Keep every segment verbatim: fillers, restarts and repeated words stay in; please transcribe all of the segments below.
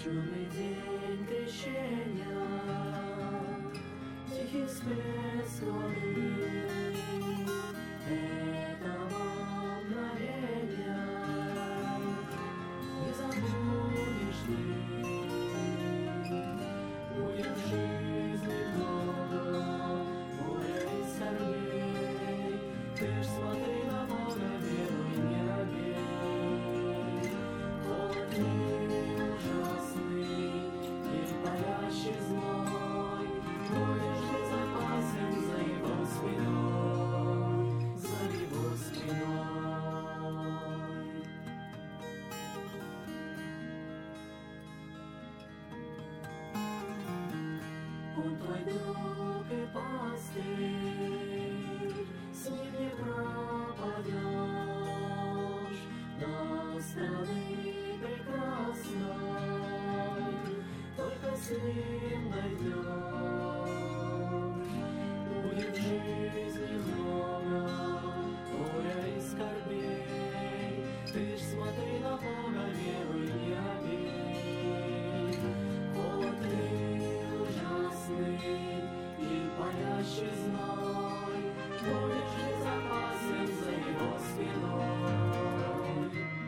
Чудный день крещения, тихий всплеск воды, этого мгновения не забудешь ты. Будет в жизни много горя и скорбей, ты ж смотри на Бога, веруй, не робей. Холодный, ужасный и палящий зной, будешь безопасен за его спиной, за его спиной. Он твой друг и пастырь, с ним не пропадешь, до страны прекрасной, только с ним дойдешь. Будет в жизни много горя и скорбей, ты ж смотри на Бога, веруй, не робей. Холодный, ужасный и палящий зной, будешь безопасен за его спиной.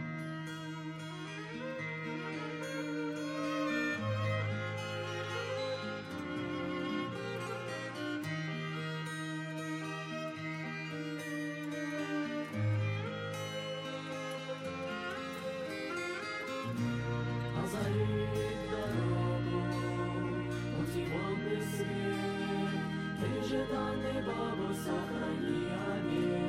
Озарит дорогу путеводный свет, ты же данный Богу сохрани, аминь.